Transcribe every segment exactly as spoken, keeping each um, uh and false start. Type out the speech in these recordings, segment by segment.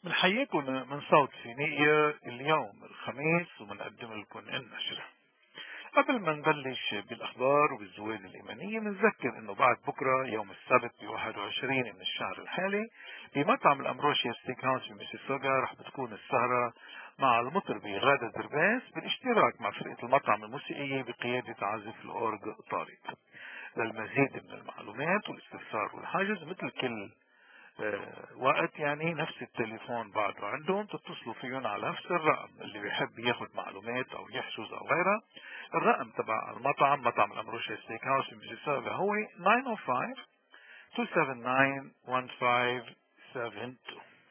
بنحييكم من صوت فينيقيا اليوم الخميس وبنقدم لكم النشرة. قبل ما نبلش بالأخبار وبالزوال الإيمانية بنذكر إنه بعد بكرة يوم السبت ب واحد وعشرين من الشهر الحالي بمطعم الأمروشيا ستيك هاوس بميسيسوغا رح بتكون السهرة مع المطربة غادة درباس بالاشتراك مع فرقة المطعم الموسيقية بقيادة عازف الأورج طارق. للمزيد من المعلومات والاستفسار والحجز مثل كل آه وقت يعني نفس التليفون بعده عندهم تتصلوا فيهم على نفس الرقم اللي بيحب ياخد معلومات او يحجز او غيرها. الرقم تبع المطعم مطعم الأمروشيا ستيك هاوس بميسيسوغا هو تسعة صفر خمسة اثنين سبعة تسعة واحد خمسة سبعة اثنين.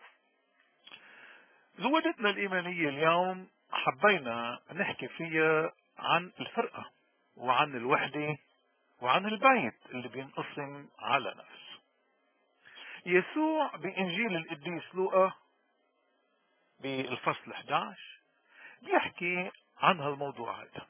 زودتنا الإيمانية اليوم حبينا نحكي فيها عن الفرقة وعن الوحدة وعن البيت اللي بينقسم على ناس. يسوع بإنجيل القديس لوقا بالفصل احد عشر بيحكي عن هالموضوع هذا،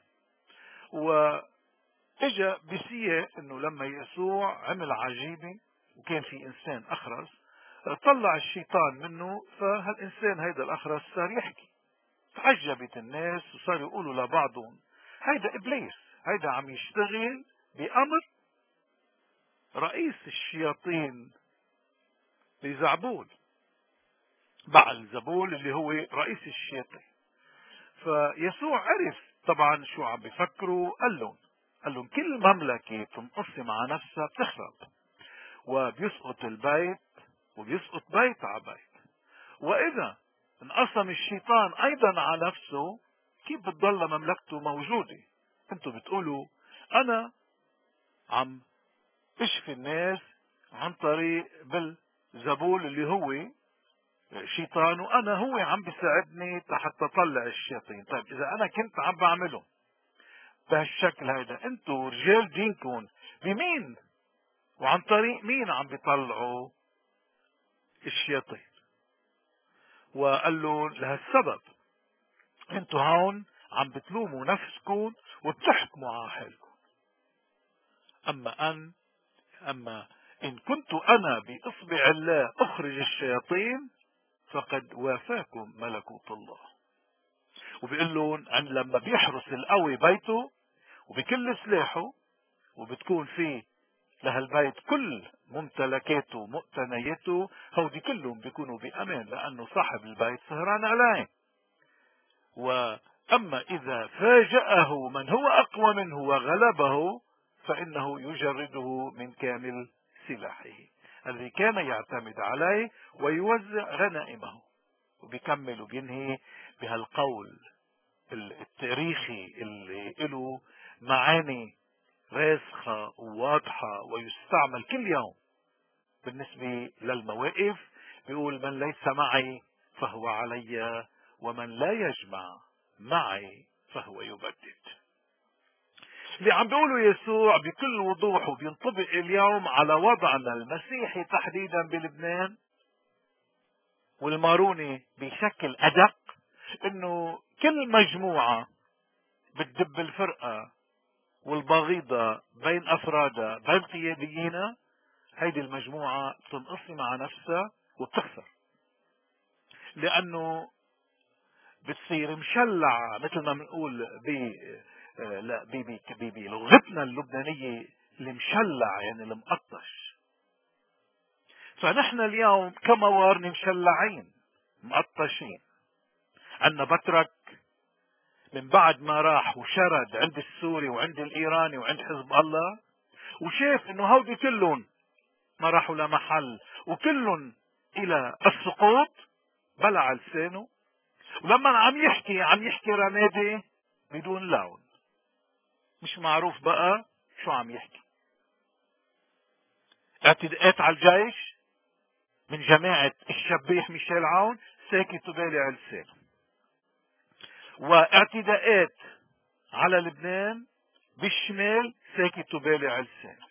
واجا بسياق انه لما يسوع عمل عجيبة وكان في انسان اخرس طلع الشيطان منه، فهالانسان هيدا الاخرس صار يحكي. تعجبت الناس وصاروا يقولوا لبعضهم هيدا ابليس، هيدا عم يشتغل بامر رئيس الشياطين بزعبول، بعل زبول اللي هو رئيس الشياطين. فيسوع عرف طبعا شو عم بيفكروا، قال لهم قال لهم كل مملكة تنقسم على نفسها بتخرب، وبيسقط البيت وبيسقط بيت على بيت. واذا انقسم الشيطان ايضا على نفسه كيف بتضل مملكته موجودة؟ انتوا بتقولوا انا عم اشفي الناس عن طريق بالزبول اللي هو شيطان، وانا هو عم بيساعدني حتى اطلع الشياطين. طيب اذا انا كنت عم بعمله بهالشكل هيدا، انتوا رجال دينكم بمين وعن طريق مين عم بيطلعوا الشياطين؟ وقال له لهالسبب انتوا هون عم بتلوموا نفسكم وبتحكموا على حالكم. اما ان اما ان كنت انا باصبع الله اخرج الشياطين فقد وافاكم ملكوت الله. وبيقول لهم عن لما بيحرس القوي بيته وبكل سلاحه وبتكون فيه لهالبيت كل ممتلكاته ومقتنياته، هودي كلهم بيكونوا بأمان لأنه صاحب البيت سهران عليه. وأما إذا فاجأه من هو أقوى منه وغلبه فإنه يجرده من كامل سلاحه الذي كان يعتمد عليه ويوزع غنائمه. وبيكمل وبينهي بهالقول التاريخي اللي له معاني راسخة وواضحة ويستعمل كل يوم بالنسبة للمواقف. بيقول من ليس معي فهو علي، ومن لا يجمع معي فهو يبدد. اللي عم بيقوله يسوع بكل وضوح وبينطبق اليوم على وضعنا المسيحي تحديدا بلبنان والماروني بشكل أدق، انه كل مجموعة بتدب الفرقة والبغيضة بين افرادها بين قياديينها، هيدي المجموعة بتنقسم على نفسها وبتخسر، لانه بتصير مشلعة مثل ما بنقول ب لا بلغتنا اللبنانية المشلع يعني المقطش. فنحن اليوم كموارنة مشلعين مقطشين. عنا بترك من بعد ما راح وشرد عند السوري وعند الإيراني وعند حزب الله وشاف انه هودي كلهم ما راحوا لمحل وكلهم الى السقوط، بلع لسانه. ولما عم يحكي عم يحكي رمادي بدون لون، مش معروف بقى شو عم يحكي. اعتداءات على الجيش من جماعة الشبيح ميشيل عون ساكت وبالع لسانه، واعتداءات على لبنان بالشمال ساكت وبالع لسانه.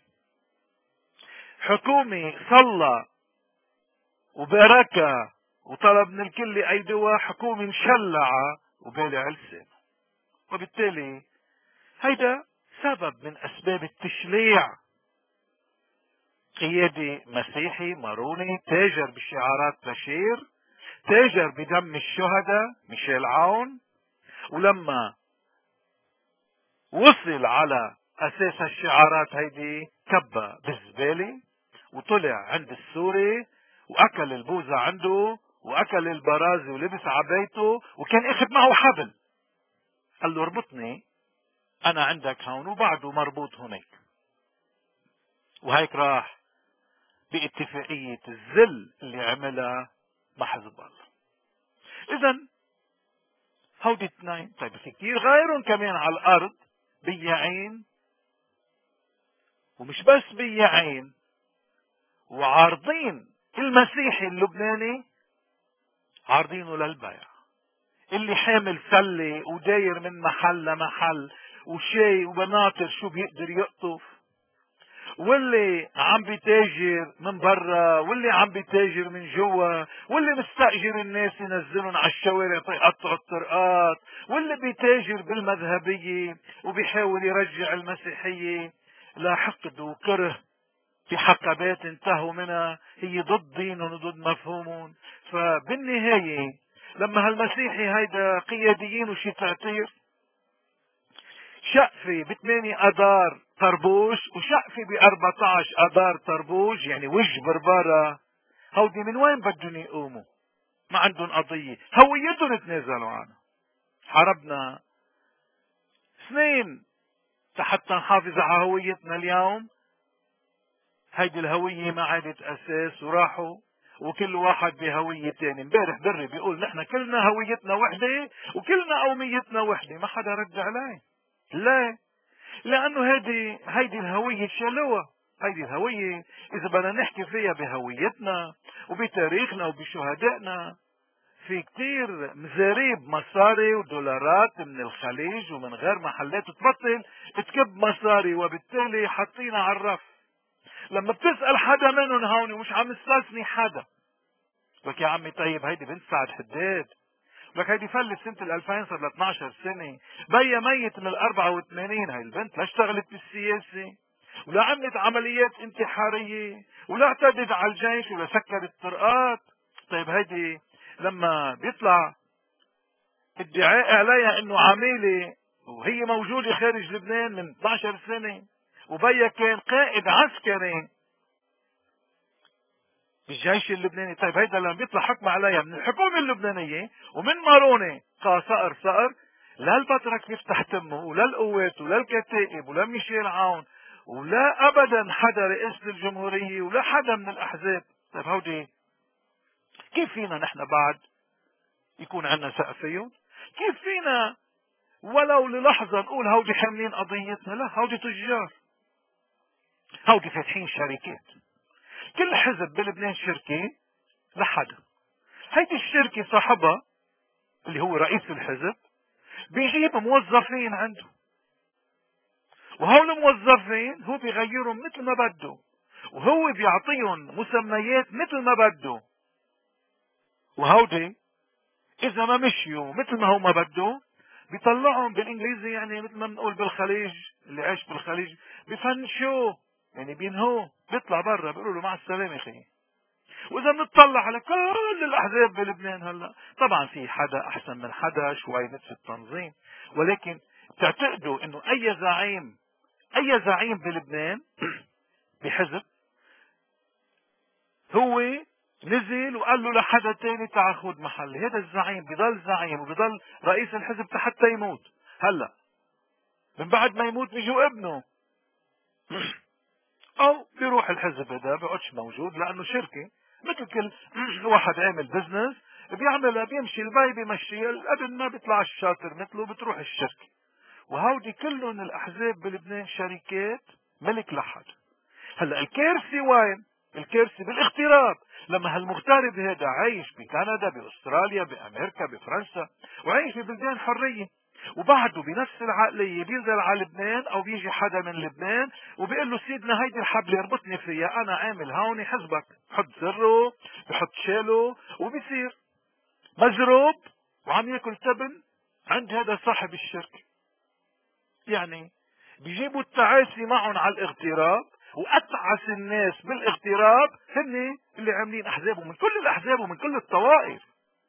حكومي صلى وبركة وطلب من الكل اي دواء، حكومة مشلعة وبالع لسانه. وبالتالي هيدا سبب من اسباب التشليع. قيادي مسيحي ماروني تاجر بشعارات بشير تاجر بدم الشهداء ميشيل عون، ولما وصل على اساس الشعارات هيدي كبة بالزبالة، وطلع عند السوري واكل البوزة عنده واكل البرازي ولبس عبايته، وكان اخذ معه حبل قال له اربطني انا عندك هون، وبعده مربوط هناك. وهيك راح باتفاقية الذل اللي عملها مع حزب الله. اذا هودي اثنين. طيب في كثير غيرهم كمان على الارض بياعين، ومش بس بياعين، وعارضين المسيحي اللبناني عارضينه للبيع. اللي حامل سلة وداير من محل لمحل وشاي وبناطر شو بيقدر يقطف، واللي عم بيتاجر من برا، واللي عم بيتاجر من جوا، واللي مستأجر الناس ينزلهم على الشوارع يقطعوا الطرقات، واللي بيتاجر بالمذهبية وبيحاول يرجع المسيحية لحقد وكره في حقبات انتهوا منها هي ضد دينهم وضد مفهومهم. فبالنهاية لما هالمسيحي هيدا قياديين وشي تعطير، شقفة بثمانية اذار طربوش وشقفة باربعة عشر اذار طربوش، يعني وجه بربارة، هودي من وين بدهم يقوموا؟ ما عندهم قضية، هويتهم تنازلوا عنها. حاربنا سنين حتى نحافظ على هويتنا. اليوم هيدي الهوية ما عادت اساس، وراحوا وكل واحد بهوية تاني. امبارح دري بيقول نحن كلنا هويتنا وحدة وكلنا قوميتنا وحدة، ما حدا رد عليه. لا، لانه هيدي هيدي الهوية شالوها. هيدي الهوية اذا بدنا نحكي فيها بهويتنا وبتاريخنا وبشهدائنا، في كتير مزاريب مصاري ودولارات من الخليج ومن غير محلات تبطل تكب مصاري، وبالتالي حاطينها على الرف. لما بتسأل حدا منهم هون ومش عم استثني حدا، لك يا عمي طيب هيدي بنت سعد حداد، لك هيدي فلت سنة الألفين، صار لها اثنعش سنة، بيا ميت من الأربعة وثمانين. هاي البنت لا اشتغلت بالسياسة ولا عملت عمليات انتحارية ولا اعتدت على الجيش ولا سكرت طرقات. طيب هيدي لما بيطلع ادعاء عليها انه عاملة وهي موجودة خارج لبنان من اثنعش سنة، وبيا كان قائد عسكري بالجيش اللبناني. طيب هيدا لما بيطلع حكم عليها من الحكومة اللبنانية ومن مارونة قا صقر صقر، لا البطرك يفتح تمه ولا القوات ولا الكتائب ولا ميشيل عون ولا ابدا حدا رئاسة الجمهورية ولا حدا من الاحزاب. طيب هودي كيف فينا نحن بعد يكون عندنا ثقة فيهم؟ كيف فينا ولو للحظة نقول هودي حاملين قضيتنا؟ لا، هودي تجار، هودي فاتحين شركات. كل حزب بلبنان شركة لحدا. هيدي الشركة صاحبها اللي هو رئيس الحزب بيجيب موظفين عنده، وهول الموظفين هو بيغيرهم مثل ما بده، وهو بيعطيهم مسميات مثل ما بده. وهودي اذا ما مشيوا مثل ما هو ما بده بيطلعهم بالانجليزي، يعني مثل ما بنقول بالخليج، اللي عايش بالخليج بفنشوه، يعني بينهوه، بيطلع برا بيقولوا له مع السلامة خي. واذا بنطلع على كل الاحزاب بلبنان هلا، طبعا في حدا احسن من حدا شوي نفس التنظيم، ولكن تعتقدوا انه اي زعيم اي زعيم بلبنان بحزب هو نزل وقال له لحدا تاني تعال خذ محلي؟ هذا الزعيم بضل زعيم وبضل رئيس الحزب حتى يموت. هلا من بعد ما يموت بيجوا ابنه او بيروح الحزب هذا بيقعدش موجود، لانه شركة مثل كل واحد عامل بزنس بيعملها، بيمشي البي بيمشي، الابن ما بيطلع الشاطر مثله بتروح الشركة. وهودي كلهم الاحزاب بلبنان شركات ملك لحد. هلا الكارثة وين؟ الكارثة بالاغتراب. لما هالمغترب هذا عايش بكندا باستراليا بامريكا بفرنسا وعايش ببلدان حرية، وبعده بنفس العقلية بينزل على لبنان او بيجي حدا من لبنان وبيقول له سيدنا هيدي الحبل يربطني فيها، انا عامل هون حزبك، بحط زره بحط شاله وبيصير مزروب وعم ياكل تبن عند هذا صاحب الشركة. يعني بيجيبوا التعاسي معهم على الاغتراب، واتعس الناس بالاغتراب هن اللي عاملين احزاب، ومن كل الاحزاب ومن كل الطوائف.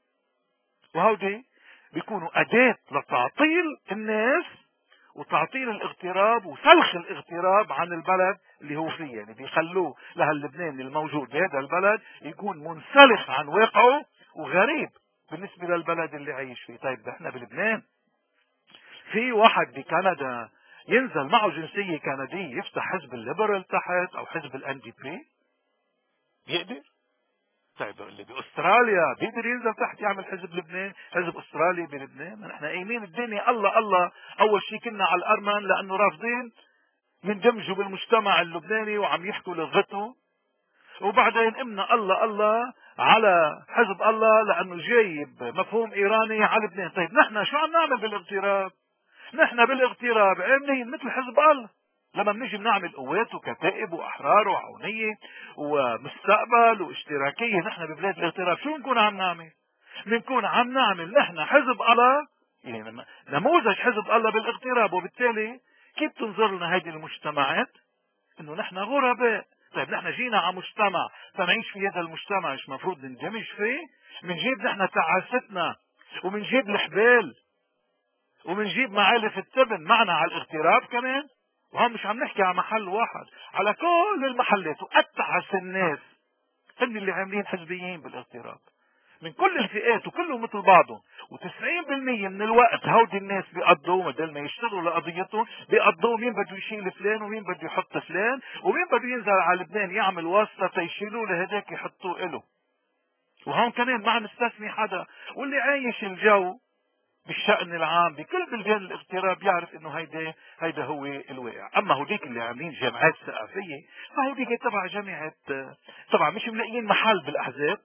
وهودي بيكونوا أداة لتعطيل الناس وتعطيل الاغتراب وسلخ الاغتراب عن البلد اللي هو فيه. يعني بيخلوه لهاللبناني الموجود بهذا البلد يكون منسلخ عن واقعه وغريب بالنسبة للبلد اللي عايش فيه. طيب احنا بلبنان في واحد بكندا ينزل معه جنسية كندية يفتح حزب الليبرال تحت او حزب الان دي بي؟ بيقدر؟ طيب اللي باستراليا بيقدر ينزل تحت يعمل حزب لبنان، حزب استرالي بلبنان؟ نحن قايمين الدنيا الله الله. اول شيء كنا على الارمن لانه رافضين يندمجوا بالمجتمع اللبناني وعم يحكوا لغته، وبعدين قمنا الله الله على حزب الله لانه جايب مفهوم ايراني على لبنان. طيب نحن شو عم نعمل بالاغتراب؟ نحن بالاغتراب عاملين مثل حزب الله. لما بنيجي بنعمل قوات وكتائب واحرار وعونيه ومستقبل واشتراكيه، نحن ببلاد الاغتراب شو بنكون عم نعمل؟ بنكون عم نعمل نحن حزب الله، يعني نموذج حزب الله بالاغتراب. وبالتالي كيف تنظر لنا هذه المجتمعات؟ انه نحن غرباء. طيب نحن جينا على مجتمع فنعيش في هذا المجتمع، مش مفروض نندمج فيه؟ منجيب نحن تعاستنا ومنجيب الحبال ومنجيب معالف التبن معنا على الاغتراب كمان. وهم مش عم نحكي على محل واحد، على كل المحلات. واتعس الناس هن اللي عاملين حزبيين بالاغتراب من كل الفئات وكلهم مثل بعضهم. وتسعين بالمية من الوقت هودي الناس بيقضوا بدل ما يشتغلوا لقضيتهم بيقضوا مين بده يشيل فلان ومين بده يحط فلان ومين بده ينزل على لبنان يعمل واسطة تيشيلوه لهداك يحطوه له. وهون كمان ما عم نستثني حدا. واللي عايش الجو بالشأن العام بكل بلدان الاغتراب يعرف انه هيدا هيدا هو الواقع. اما هوديك اللي عاملين جامعات ثقافية فهوديك تبع جامعة طبعا مش ملاقيين محل بالاحزاب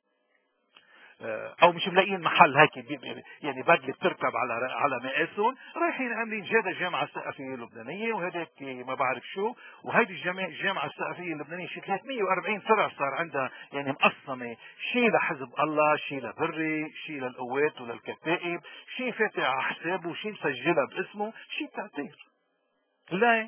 او مش ملاقيين محل هيك يعني بدله بتركب على على مقاسهم، رايحين عاملين جاده الجامعه الثقافيه اللبنانيه وهداك ما بعرف شو. وهيدي الجامعه الجامعه الثقافيه اللبنانيه شي ثلاثمية وأربعين فرع صار عندها، يعني مقسمه، شي لحزب الله، شي لبري، شي للقوات وللكتائب، شي فاتح على حسابه، شي مسجلها باسمه، شي تعتير. ليه؟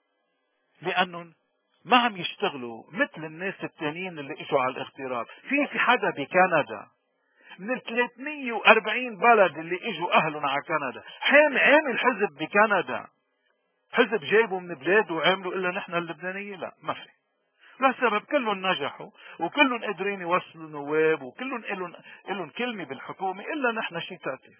لانه ما عم يشتغلوا مثل الناس التانيين اللي اجوا على الاغتراب. في في حدا بكندا من ال ثلاثمية وأربعين بلد اللي اجوا اهلهم على كندا حام عامل حزب بكندا، حزب جايبه من بلاده وعاملوا الا نحن اللبنانيه؟ لا، ما في. لا سبب، كلهم نجحوا وكلهم قادرين يوصلوا نواب وكلهم لهم لهم كلمه بالحكومه الا نحن شي تاثير.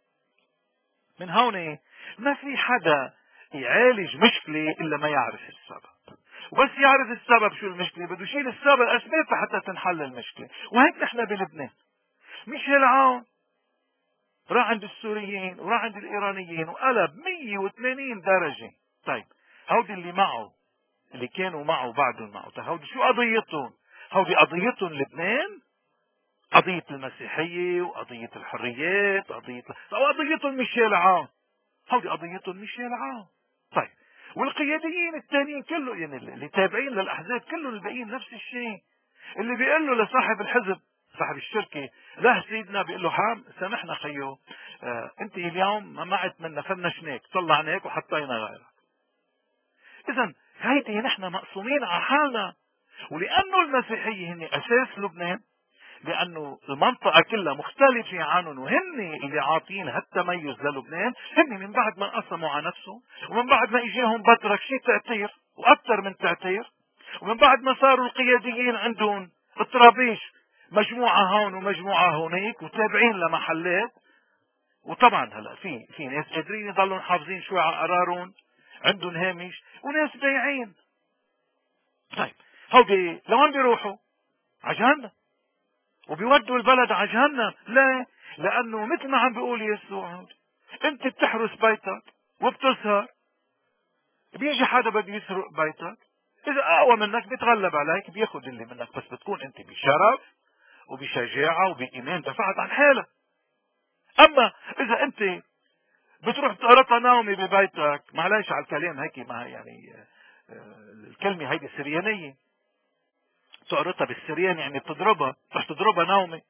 من هون ما في حدا يعالج مشكله الا ما يعرف السبب. وبس يعرف السبب شو المشكله بده يشيل السبب الاسباب حتى تنحل المشكله. وهيك نحن بلبنان. ميشيل عون راح عند السوريين وراح عند الايرانيين وقلب مية وثمانين درجة. طيب هودي اللي معه اللي كانوا معه بعدهم معه، طيب هودي شو قضيتهم؟ هودي قضيتهم لبنان، قضية المسيحية وقضية الحريات، قضية أو قضيتهم ميشيل عون. هودي قضيتهم ميشيل عون. طيب والقياديين الثانيين كله يعني اللي تابعين للاحزاب كلهم الباقيين نفس الشيء. اللي بيقول له لصاحب الحزب صاحب الشركة لا سيدنا، بيقول له حام سامحنا خيو، اه انت اليوم ما معت منا فنشناك طلعناك وحطينا غيرك. اذا هيدي نحن مقسومين على حالنا. ولانه المسيحية هن اساس لبنان، لانه المنطقة كلها مختلفة عنهم وهن اللي عاطين هالتميز للبنان، هن من بعد ما انقسموا على نفسهم ومن بعد ما اجاهم بترك شيء تأثير واكثر من تأثير، ومن بعد ما صاروا القياديين عندهم اضطرابيش، مجموعة هون ومجموعة هونيك وتابعين لمحلات. وطبعا هلا في في ناس قادرين يضلوا حافظين شوي على قرارهم، عندهم هامش، وناس بايعين. طيب هودي لوين بيروحوا؟ على جهنم، وبيودوا البلد على جهنم. ليه؟ لانه مثل ما عم بيقول يسوع، انت بتحرس بيتك وبتسهر، بيجي حدا بده يسرق بيتك، اذا اقوى منك بيتغلب عليك بياخذ اللي منك، بس بتكون انت بشرف وبشجاعة وبإيمان دفعت عن حالك. اما اذا انت بتروح تقرطها نومي ببيتك، معلش على الكلام هيك، ما يعني الكلمة هيدي سريانية، تقرطها بالسريان يعني بتضربها، رح تضربها نومي،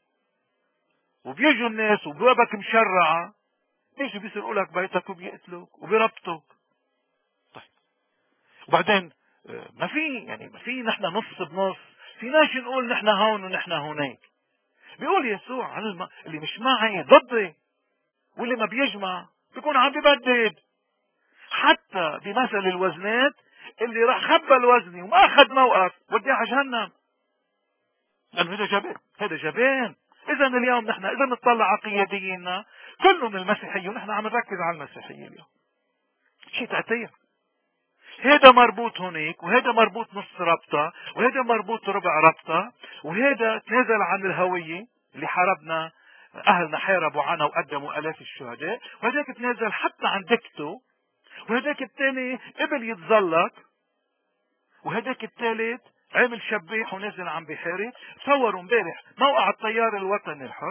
وبيجوا الناس وبوابك مشرعة بيجوا بيسرقوا لك بيتك وبيقتلوك وبيربطوك. طيب وبعدين ما في يعني ما في نحن نص بنص، فيناش نقول نحن هون ونحن هونيك. بيقول يسوع عن الم... اللي مش معي ضدي، واللي ما بيجمع بيكون عم بيبدد. حتى بمثل الوزنات، اللي راح خبى الوزني وما اخذ موقف وديه على جهنم، لانه هذا جبان، هذا جبان. اذا اليوم نحن اذا نطلع على قيادينا كلهم المسيحيه، ونحن عم نركز على المسيحيه اليوم، شيء تأثير. هذا مربوط هناك، وهذا مربوط نص ربطة، وهذا مربوط ربع ربطة، وهذا تنازل عن الهوية اللي حاربنا أهلنا حاربوا عنها وقدموا آلاف الشهداء، وهذاك تنازل حتى عن دكته، وهذاك الثاني قبل يتزلق، وهذاك الثالث عامل شبيح ونازل عم بحارب. تصوروا امبارح موقع التيار الوطني الحر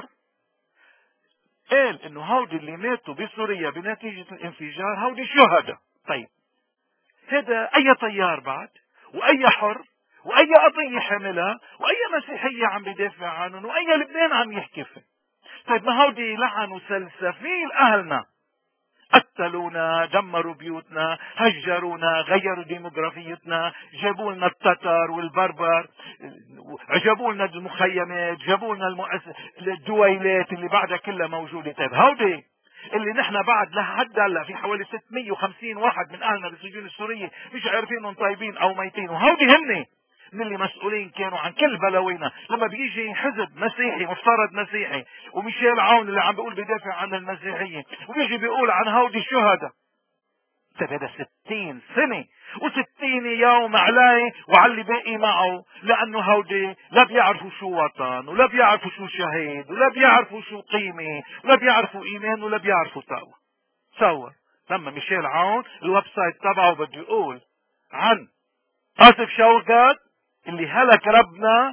قال انه هودي اللي ماتوا بسوريا بنتيجة الانفجار هودي شهداء. طيب هذا اي طيار بعد، واي حر، واي قضية حاملها، واي مسيحية عم بدافع عنهم، واي لبنان عم يحكي فيه. طيب ما هودي لعنوا سلسفيل اهلنا، قتلونا، دمروا بيوتنا، هجرونا، غيروا ديموغرافيتنا، جابوا لنا التتر والبربر، جابوا لنا المخيمات، جابوا لنا المؤس... الدويلات اللي بعدها كلها موجوده. طيب هودي اللي نحن بعد لحد هلا في حوالي ستمية وخمسين واحد من اهلنا بالسجون السوريه مش عارفينهم طيبين او ميتين، وهودي هن من اللي مسؤولين كانوا عن كل بلاوينا. لما بيجي حزب مسيحي مفترض مسيحي، وميشيل عون اللي عم بيقول بيدافع عن المسيحيه، وبيجي بيقول عن هودي الشهداء. طيب هذا ستين سنة وستين يوم عليه وعلى اللي باقي معه، لانه هودي لا بيعرفوا شو وطن، ولا بيعرفوا شو شهيد، ولا بيعرفوا شو قيمة، ولا بيعرفوا ايمان، ولا بيعرفوا تقوى. تصور لما ميشيل عون الويب سايت تبعه بده يقول عن آصف شوقات اللي هلك ربنا،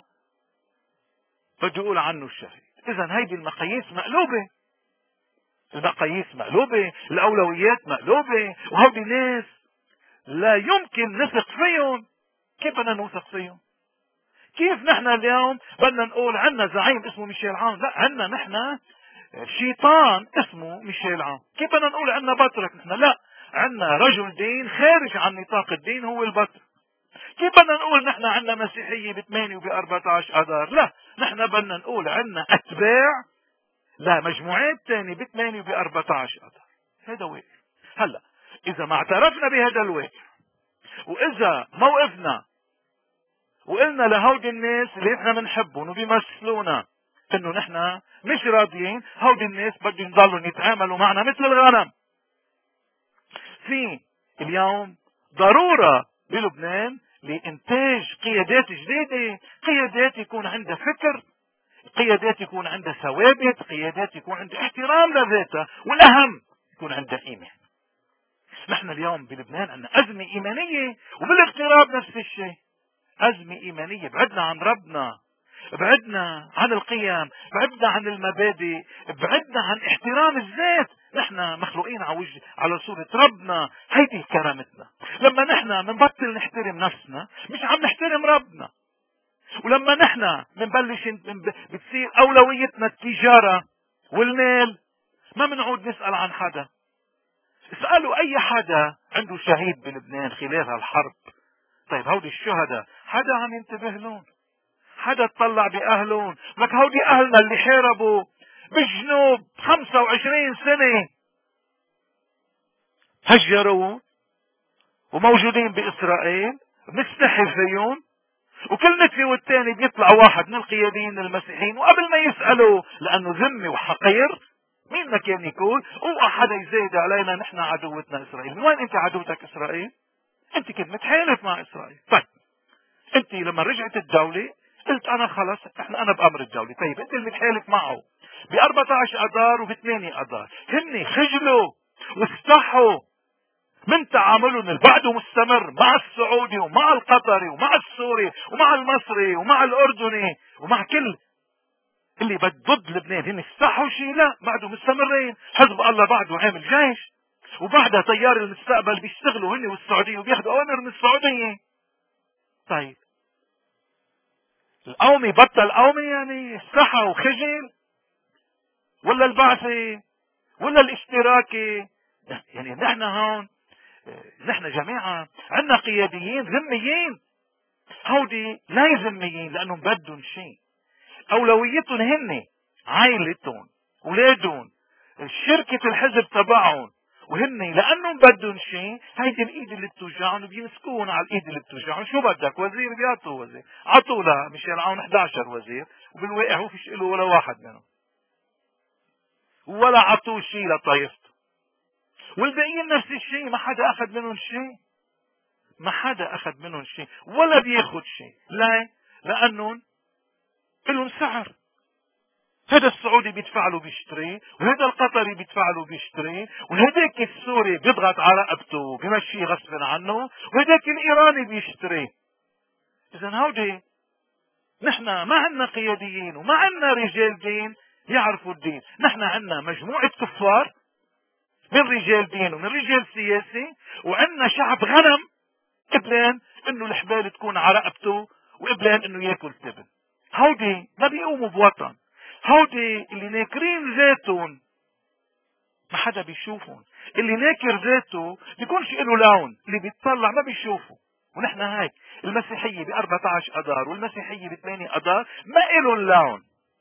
بده يقول عنه الشهيد. اذا هيدي المقاييس مقلوبة، المقاييس مقلوبة، الاولويات مقلوبة، وهودي ناس لا يمكن نثق فيهم. كيف بدنا نوثق فيهم؟ كيف نحن اليوم بدنا نقول عنا زعيم اسمه ميشيل عون؟ لا، عنا نحن شيطان اسمه ميشيل عون. كيف بدنا نقول عنا بطرك؟ نحن لا، عنا رجل دين خارج عن نطاق الدين هو البطرك. كيف بدنا نقول نحن عنا مسيحية بثمانية وب أربعة عشر اذار؟ لا، نحن بدنا نقول عنا اتباع لا مجموعات ثانية بثمانية وب أربعة عشر اذار. هذا واقع. هلا اذا ما اعترفنا بهذا الواقع، واذا موقفنا وقلنا لهودي الناس اللي احنا بنحبهم وبيمثلونا انه نحن مش راضيين، هودي الناس بدهم يضلوا يتعاملوا معنا مثل الغنم. في اليوم ضرورة بلبنان لإنتاج قيادات جديدة، قيادات يكون عندها فكر، قيادات يكون عندها ثوابت، قيادات يكون عندها احترام لذاتها، والأهم يكون عندها إيمان. نحن اليوم بلبنان عندنا أزمة إيمانية، وبالاغتراب نفس الشيء، أزمة إيمانية. بعدنا عن ربنا، بعدنا عن القيم، بعدنا عن المبادئ، بعدنا عن احترام الذات. نحن مخلوقين على وجه على صورة ربنا، هيدي كرامتنا. لما نحن منبطل نحترم نفسنا مش عم نحترم ربنا. ولما نحن منبلش بتصير أولويتنا التجارة والمال، ما منعود نسأل عن حدا. اسألوا أي حدا عنده شهيد بلبنان خلال هالحرب. طيب هودي الشهداء حدا عم ينتبه لهم؟ حدا تطلع بأهلهم؟ لك هودي أهلنا اللي حاربوا بالجنوب خمسة وعشرين سنة، هجروا وموجودين بإسرائيل، بنستحي فيهم، وكل نتفة والتاني بيطلع واحد من القياديين المسيحيين وقبل ما يسألوا لأنه ذمي وحقير مين ما كان يقول اوعى حدا يزايد علينا نحن عدوتنا إسرائيل. من وين أنت عدوتك إسرائيل؟ أنت كنت متحالف مع إسرائيل. طيب أنت لما رجعت الدولة قلت أنا خلص احنا أنا بأمر الدولة. طيب أنت اللي متحالف معه ب أربعة عشر أذار وب ثمانية أذار، هن خجلوا واستحوا من تعاملهم اللي بعده مستمر مع السعودي ومع القطري ومع السوري ومع المصري ومع الأردني ومع كل اللي ضد لبنان. هن استحوا شيء؟ لا، بعده مستمرين. حزب الله بعده عامل جيش، وبعدها طيار المستقبل بيشتغلوا هن والسعودية وبياخذوا أوامر من السعودية. طيب القومي بطل قومي يعني استحى وخجل، ولا البعثي ولا الاشتراكي؟ يعني نحن هون نحن جماعة عندنا قياديين ذميين، هودي لا ذميين لأنهم بدهم شيء، أولويتهم هن عائلتهم، اولادهم، شركة الحزب تبعهم، وهن لانهم بدهم شيء، هيدي الايد اللي بتوجعهم بيمسكوهم على الايد اللي بتوجعهم. شو بدك وزير؟ بيعطوا وزير. عطوا لها ميشيل عون احد عشر وزير، وبالواقع هو فيش له ولا واحد منهم، ولا عطوه شيء لطائفته. والباقيين نفس الشيء، ما حدا اخذ منهم شيء، ما حدا اخذ منهم شيء ولا بياخذ شيء. لا، لانهم لهم سعر. هذا السعودي بيدفع له بيشتري، وهذا القطري بيدفع له بيشتري، وهذاك السوري بيضغط على رقبته بيمشيه غصب عنه، وهذاك الايراني بيشتري. اذا هودي نحن ما عندنا قياديين وما عندنا رجال دين يعرفوا الدين. نحن عندنا مجموعة كفار من رجال دين ومن رجال سياسي، وعندنا شعب غنم قبلان انه الحبال تكون على رقبته وقبلان انه ياكل تبن. هودي ما بيقوموا بوطن. هودي اللي ناكرين ذاتهم ما حدا بيشوفهم. اللي ناكر ذاته بيكونش له لون، اللي بيتطلع ما بيشوفه. ونحن هيك المسيحية ب أربعة عشر اذار والمسيحية ب ثمانية اذار ما لهم لون.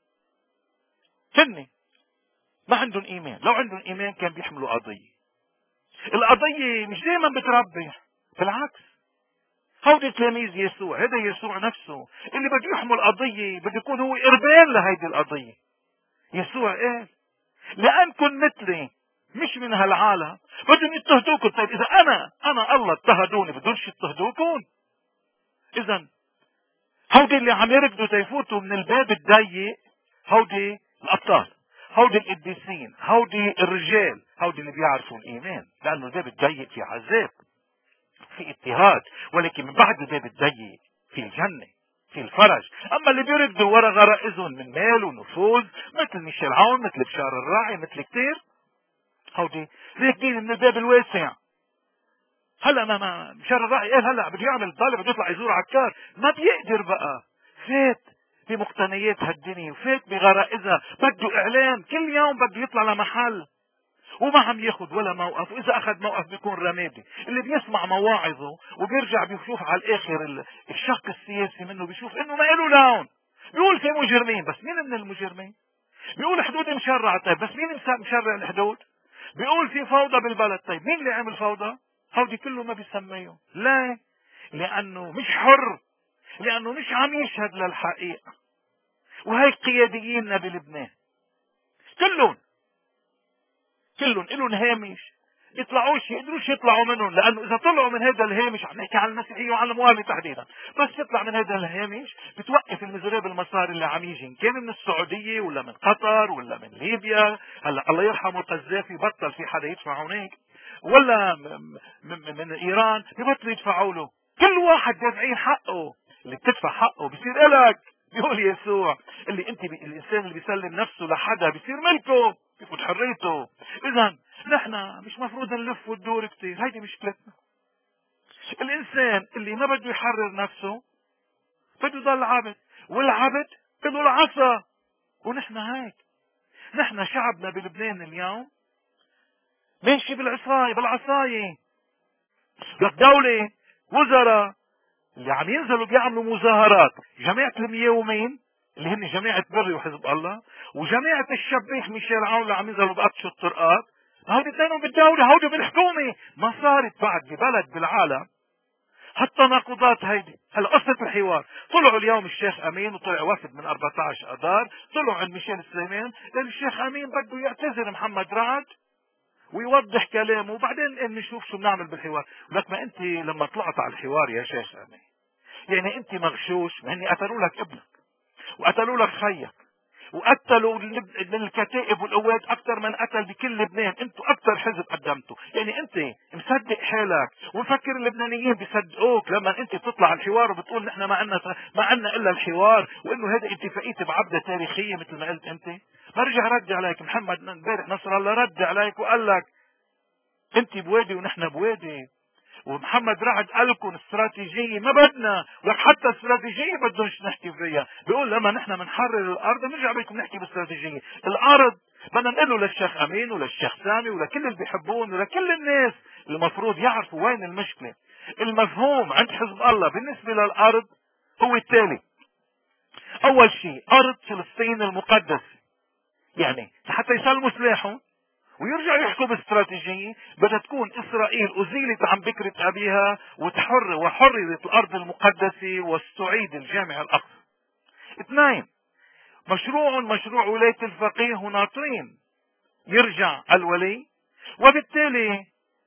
هن ما عندهم ايمان. لو عندهم ايمان كان بيحملوا قضية. القضية مش دايما بتربح، بالعكس. هودي تلاميذ يسوع، هذا يسوع نفسه اللي بده يحمل قضية بده يكون هو قربان لهيدي القضية. يسوع قال لأنكم مثلي مش من هالعالم بدهم يضطهدوكم. طيب إذا أنا أنا الله اضطهدوني بدونش يضطهدوكم؟ إذا هودي اللي عم يركضوا تيفوتوا من الباب الضيق، هودي الأبطال، هودي القديسين، هودي الرجال، هودي اللي بيعرفوا الإيمان. لأنه الباب الضيق في عذاب، في اضطهاد، ولكن من بعد الباب الضيق في الجنة، في الفرج. اما اللي بيركضوا ورا غرائزهم من مال ونفوذ مثل ميشيل عون، مثل بشار الراعي، مثل كتير، هودي راكدين من الباب الواسع. هلا ما ما بشار الراعي قال هلا بده يعمل طالب بده يطلع يزور عكار، ما بيقدر بقى. فات بمقتنيات هالدنيا وفات بغرائزها، بده اعلام كل يوم، بده يطلع لمحل وما عم ياخذ ولا موقف. واذا اخذ موقف بيكون رمادي. اللي بيسمع مواعظه وبيرجع بيشوف على الاخر الشق السياسي منه، بيشوف انه ما له لون. بيقول في مجرمين، بس مين من المجرمين؟ بيقول حدود مشرعة، طيب بس مين مشرع الحدود؟ بيقول في فوضى بالبلد، طيب مين اللي عمل فوضى؟ هودي كله ما بيسميه. لا، لانه مش حر، لانه مش عم يشهد للحقيقة. وهي قيادييننا بلبنان كلهم كلهم لهم هامش، يطلعوش يقدروش يطلعوا منهم. لانه اذا طلعوا من هذا الهامش، عم نحكي عن المسيحيه وعن الموالي تحديدا، بس يطلع من هذا الهامش بتوقف المزراب المصاري اللي عم يجي، ان كان من السعوديه ولا من قطر ولا من ليبيا. هلا الله يرحمه القذافي بطل في حدا يدفع هناك، ولا من, من ايران ببطلوا يدفعوا له. كل واحد دافعين حقه. اللي بتدفع حقه بصير الك. بيقول يسوع اللي انت بي... الانسان اللي بيسلم نفسه لحدا بيصير ملكه، بيفوت حريته. اذا نحن مش مفروض نلف وندور كتير، هيدي مشكلتنا. الانسان اللي ما بده يحرر نفسه بده يضل عبد، والعبد بده العصا. ونحن هيك، نحن شعبنا بلبنان اليوم ماشي بالعصاية بالعصاية. لك دولة وزراء اللي عم ينزلوا بيعملوا مظاهرات، جماعة المياومين اللي هن جماعة بري وحزب الله، وجماعة الشبيح ميشيل عون اللي عم ينزلوا بقطشوا الطرقات. هودي اثنينهم بالدولة، هودي بالحكومة. ما صارت بعد ببلد بالعالم هالتناقضات هيدي. هلا قصة الحوار، طلعوا اليوم الشيخ امين وطلع وفد من أربعة عشر اذار، طلعوا عند ميشيل سليمان لان الشيخ امين بده يعتذر محمد رعد ويوضح كلامه، وبعدين نشوف شو بنعمل بالحوار. لك ما انت لما طلعت على الحوار يا شيخ امين، يعني انت مغشوش؟ ما هني قتلوا لك ابنك وقتلوا لك خيك وقتلوا من الكتائب والقوات اكثر من قتل بكل لبنان. انتوا اكثر حزب قدمتوا، يعني انت مصدق حالك ومفكر اللبنانيين بيصدقوك لما انت بتطلع على الحوار وبتقول نحن ما عندنا ما عندنا الا الحوار، وانه هذا اتفاقيه بعبده تاريخيه مثل ما قلت انت. ما رجع رد عليك محمد امبارح نصر الله، رد عليك وقال لك انت بوادي ونحن بوادي، ومحمد رعد قال لكم استراتيجيه ما بدنا، ولك حتى استراتيجيه بدناش نحكي فيها. بيقول لما نحن بنحرر الارض بنرجع بدكم نحكي باستراتيجيه. الارض بدنا نقول له للشيخ امين وللشيخ سامي ولكل اللي بيحبون ولكل الناس المفروض يعرفوا وين المشكله. المفهوم عند حزب الله بالنسبه للارض هو التالي: اول شيء ارض فلسطين المقدسه يعني حتى يسلموا سلاحهم ويرجعوا يحكوا باستراتيجية، بدها تكون إسرائيل أزيلت عن بكرة أبيها وتحر وحررت الأرض المقدسة واستعيد الجامع الأقصى. اثنين، مشروع مشروع ولاية الفقيه وناطرين يرجع الولي، وبالتالي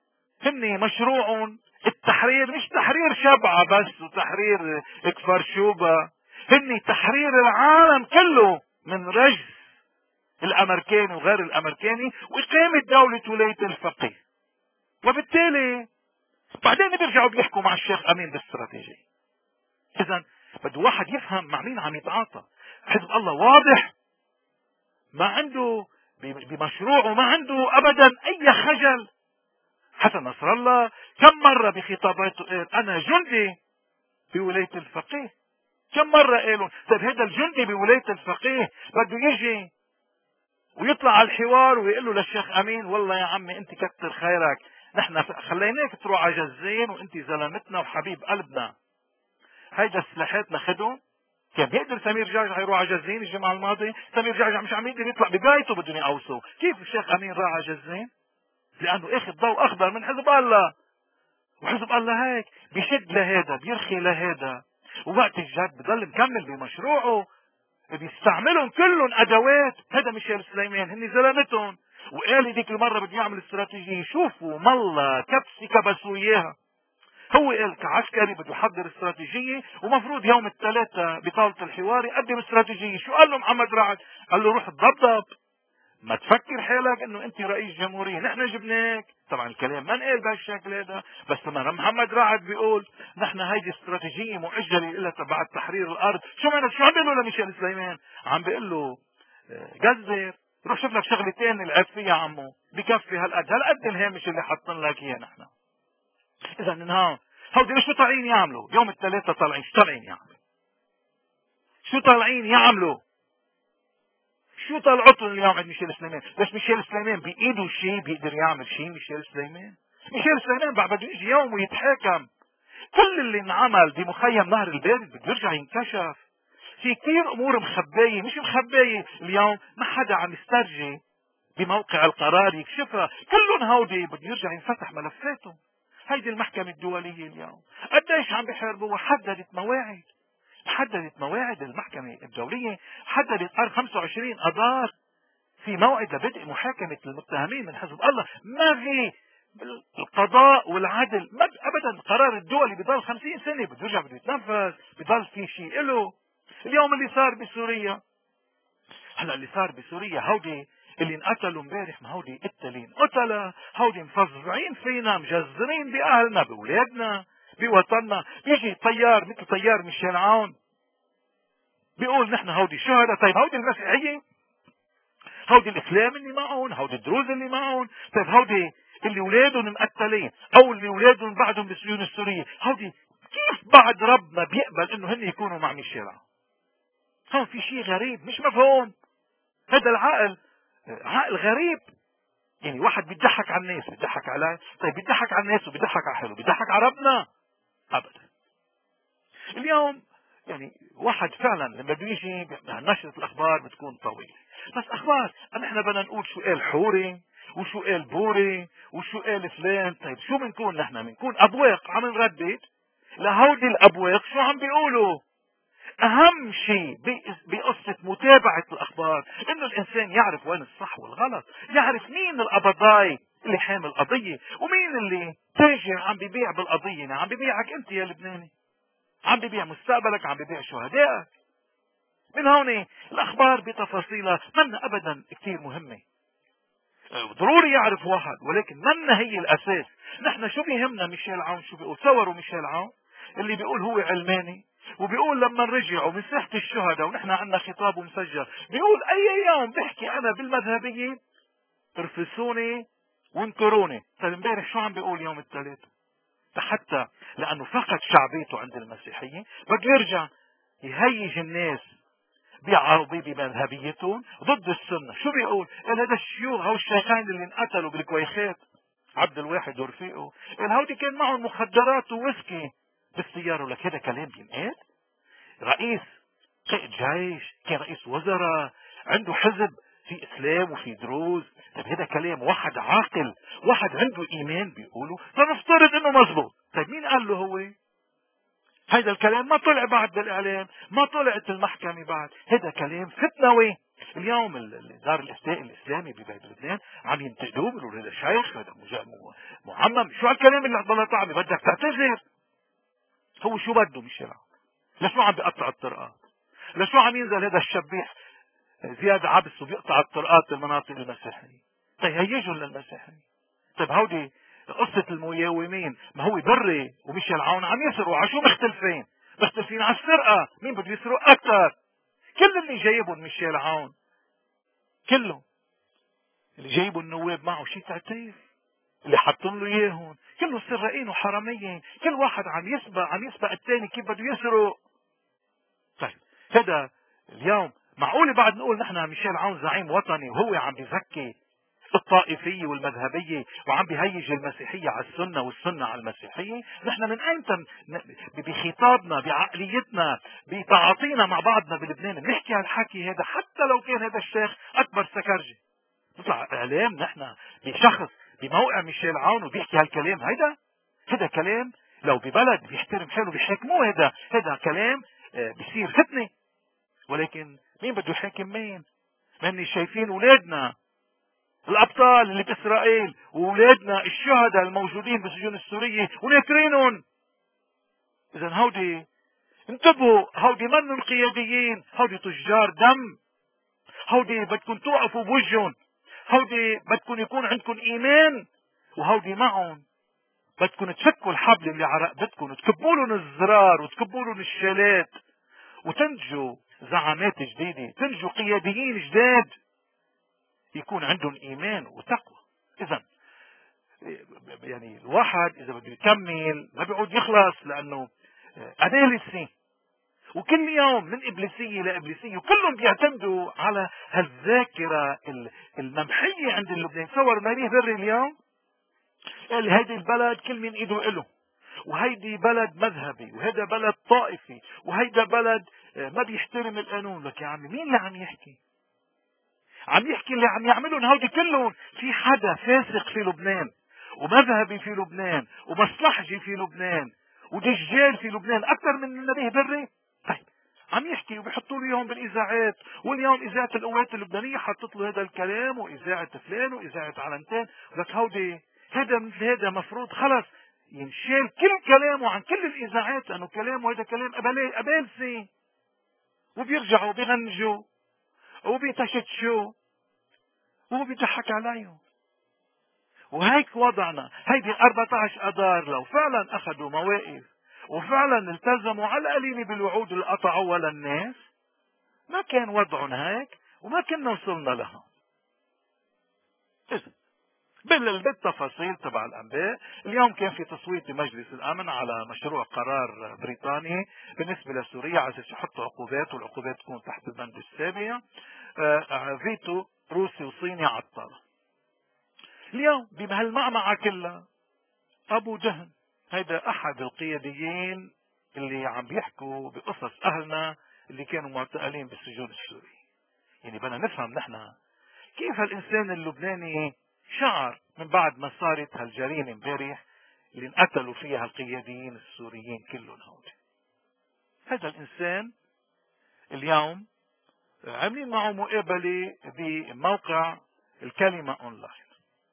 هن مشروع التحرير، مش تحرير شبعة بس وتحرير كفر شوبة، هن تحرير العالم كله من رجس الامريكاني وغير الامريكاني واقامة دولة ولاية الفقيه. وبالتالي بعدين بيرجعوا بيحكوا مع الشيخ امين باستراتيجية. اذا بده واحد يفهم مع مين عم يتعاطى. حزب الله واضح ما عنده بمشروعه، ما عنده ابدا اي خجل. حسن نصر الله كم مرة بخطاباته قال انا جندي بولاية الفقيه، كم مرة قالوا. طيب هذا الجندي بولاية الفقيه بده يجي ويطلع على الحوار ويقول له للشيخ امين والله يا عمي انت كتر خيرك، نحن خليناك تروح على جزين وانت زلمتنا وحبيب قلبنا، هيدا السلاحات ناخدهم. كان بيقدر سمير جعجع يروح على جزين الجمعة الماضية؟ سمير جعجع مش عم يقدر يطلع بقايته بدهم يقوصوا. كيف الشيخ امين راح على جزين؟ لانه اخذ ضوء اخضر من حزب الله، وحزب الله هيك بيشد لهذا بيرخي لهذا، ووقت الجد بضل مكمل بمشروعه بيستعملهم كلهم ادوات. هذا ميشيل سليمان هن زلمتهم، وقال ذيك المره بده يعمل استراتيجيه. شوفوا مالله كبسه كبسوا اياها. هو قال كعسكري بده يحضر استراتيجيه، ومفروض يوم الثلاثاء بطاوله الحوار يقدم استراتيجيه. شو قال له محمد رعد؟ قال له روح تضبضب، ما تفكر حالك انه انت رئيس جمهورية، نحن جبناك. طبعا الكلام ما انقال بهالشكل هذا، بس لما محمد رعد بيقول نحن هيدي استراتيجية مؤجلة إلى بعد تحرير الارض، شو معنى؟ شو عم بيقول له لميشيل سليمان؟ عم بيقول له جزر روح شوف لك شغلتين العب فيها عمو، بكفي هالقد هالقد الهامش اللي حاطين لك اياه نحن. اذا من هون هودي شو طالعين يعملوا يوم الثلاثاء؟ طالعين شو طالعين يعملوا؟ شو طالعين يعملوا؟ شو طلعتهم اليوم عند ميشيل سليمان؟ بس ميشيل سليمان بايده شيء بيقدر يعمل شيء؟ ميشيل سليمان ميشيل سليمان بعد بده يجي يوم ويتحاكم. كل اللي انعمل بمخيم نهر البارد بده يرجع ينكشف. في كثير امور مخبايه، مش مخبايه اليوم، ما حدا عم يسترجي بموقع القرار يكشفها. كلهم هودي بده يرجع ينفتح ملفاتهم. هيدي المحكمة الدولية اليوم قديش عم بيحاربوا؟ حددت مواعيد، حددت مواعيد المحكمة الدولية، حددت خمسة وعشرين اذار في موعد لبدء محاكمة المتهمين من حزب الله. ما في القضاء والعدل ما ابدا. القرار الدولي بضل خمسين سنة بده يرجع بده يتنفذ، بضل في شيء له. اليوم اللي صار بسوريا، هلا اللي صار بسوريا هودي اللي انقتلوا امبارح، ما هودي قتلين قتلة، هودي مفظعين فينا، مجزرين باهلنا باولادنا بوطننا. بيجي طيار مثل طيار ميشيل عون بيقول نحن هودي شهداء. طيب هودي المسيحية، هودي الاسلام اللي معهم، هودي الدروز اللي معهم، طيب هودي اللي اولادهم مقتلين او اللي اولادهم بعدهم بالسجون السورية، هودي كيف بعد ربنا بيقبل انه هن يكونوا مع ميشيل عون؟ هون في شيء غريب مش مفهوم. هذا العقل عقل غريب. يعني واحد بيضحك على الناس، بيضحك على، طيب بيضحك على الناس وبيضحك على حاله، بيضحك على ربنا؟ ابدا. اليوم يعني واحد فعلا لما بيجي نشرة الاخبار بتكون طويلة، بس اخبار نحن بدنا نقول شو قال حوري وشو قال بوري وشو قال فلان. طيب شو بنكون نحن؟ بنكون ابواق عم نردد لهودي الابواق شو عم بيقولوا. اهم شيء بقصة متابعة الاخبار انه الانسان يعرف وين الصح والغلط، يعرف مين القبضاي اللي حامل قضية ومين اللي تاجر عم بيبيع بالقضية. عم بيبيعك انت يا لبناني، عم بيبيع مستقبلك، عم بيبيع شهدائك. من هون الاخبار بتفاصيلها منا ابدا كثير مهمة. ضروري يعرف واحد، ولكن منا هي الاساس. نحن شو بيهمنا ميشيل عون شو بيقول؟ صوروا ميشيل عون اللي بيقول هو علماني، وبيقول لما رجعوا من ساحة الشهداء ونحن عندنا خطاب مسجل بيقول اي يوم بحكي انا بالمذهبية ارفسوني وانكروني. طيب امبارح شو عم بيقول يوم الثلاث؟ حتى لانه فقد شعبيته عند المسيحيين بده يرجع يهيج الناس بمذهبيتهم ضد السنة. شو بيقول؟ قال هذا الشيوخ هو الشيخين اللي انقتلوا بالكويخات عبد الواحد ورفيقه، قال هودي كان معهم مخدرات وويسكي بالسيارة. لك هذا كلام بينقال؟ رئيس قائد جيش، كان رئيس وزراء، عنده حزب في اسلام وفي دروز. طيب هذا كلام واحد عاقل، واحد عنده ايمان بيقوله، فنفترض انه مزبوط. طيب مين قال له هو هذا الكلام؟ ما طلع بعد بالاعلام، ما طلعت المحكمة بعد. هذا كلام فتنوي. اليوم دار الافتاء الاسلامي بلبنان عم ينتقدوه، بيقولوا هذا شيخ، هذا معمم. شو هالكلام اللي ضل طعمي؟ بدك تعتذر. هو شو بده ميشيل عون؟ لشو عم بيقطع الطرقات؟ لشو عم ينزل هذا الشبيح زياد عبس وبيقطع الطرقات بالمناطق المسيحية؟ طيب هيجوا للمسيحية. طيب هودي قصة المياومين، ما هو بري وميشيل عون عم يسرقوا. على شو مختلفين؟ مختلفين على السرقة، مين بده يسرق أكثر. كل اللي جايبهم ميشيل عون، كلهم اللي جايبوا النواب معه شي تعتيف، اللي حاطين له اياهم كله سراقين وحراميين، كل واحد عم يسبق عم يسبق الثاني كيف بده يسرق. طيب هذا اليوم معقول بعد نقول نحن ميشيل عون زعيم وطني وهو عم بيزكي الطائفية والمذهبية وعم بيهيج المسيحية على السنة والسنة على المسيحية؟ نحن من أيمتى بخطابنا بعقليتنا بتعاطينا مع بعضنا بلبنان بنحكي هالحكي هذا؟ حتى لو كان هذا الشيخ أكبر سكرجي نطلع إعلام نحن بشخص بموقع ميشيل عون وبيحكي هالكلام؟ هيدا هذا كلام لو ببلد بيحترم حاله بيحاكموه. هذا هذا كلام بيصير فتنة. ولكن مين بده يحاكم مين؟ ماني شايفين اولادنا الابطال اللي باسرائيل واولادنا الشهداء الموجودين بالسجون السورية وناكرينهم؟ اذا هودي انتبهوا، هودي منهم قياديين، هودي تجار دم. هودي بدكم توقفوا بوجهن، هودي بدكم يكون عندكم ايمان، وهودي معهم بدكم تفكوا الحبل اللي على رقبتكم وتكبوا لهم الزرار وتكبوا لهم الشالات وتنتجوا زعامات جديدة، تنتجوا قياديين جداد يكون عندهم ايمان وتقوى. اذا يعني الواحد اذا بده يكمل ما بيعود يخلص، لانه اناليسي وكل يوم من ابليسيه لابليسيه وكلهم بيعتمدوا على هالذاكره الممحيه عند اللبنان. تصور ماريه بري اليوم قال هيدي البلد كل من ايده له، وهيدي بلد مذهبي، وهذا بلد طائفي، وهيدا بلد ما بيحترم القانون. لك يا عمي مين اللي عم يحكي؟ عم يحكي اللي عم يعملون هودي كلهم. في حدا فاسق في لبنان ومذهبي في لبنان ومصلحجي في لبنان ودجال في لبنان اكثر من نبيه بري؟ طيب عم يحكي وبيحطوا له اياهم بالاذاعات. واليوم اذاعه القوات اللبنانيه حطت له هذا الكلام، واذاعه فلان واذاعه علنتين. لك هودي هذا مثل هذا مفروض خلص ينشال كل كلامه عن كل الاذاعات، لانه كلامه هذا كلام ابالسي. وبيرجعوا بيغنجوا وبيتشتشوا وهو بيضحك عليهم. وهيك وضعنا. هيدي أربعة عشر اذار لو فعلا اخذوا مواقف وفعلا التزموا على القليل بالوعود اللي قطعوها للناس، ما كان وضعهم هيك وما كنا وصلنا لها. بالتفاصيل تبع الانباء، اليوم كان في تصويت بمجلس الامن على مشروع قرار بريطاني بالنسبه لسوريا على اساس يحطوا عقوبات، والعقوبات تكون تحت البند السابع. آه فيتو روسي وصيني عطل. اليوم بهالمعمعة كلها ابو جهل هيدا احد القياديين اللي عم بيحكوا بقصص اهلنا اللي كانوا معتقلين بالسجون السوري. يعني بدنا نفهم نحن كيف هالانسان اللبناني شعر من بعد ما صارت هالجريمه امبارح اللي انقتلوا فيها القياديين السوريين كلهم هول. هذا الانسان اليوم عاملين معه مقابله بموقع الكلمه اونلاين.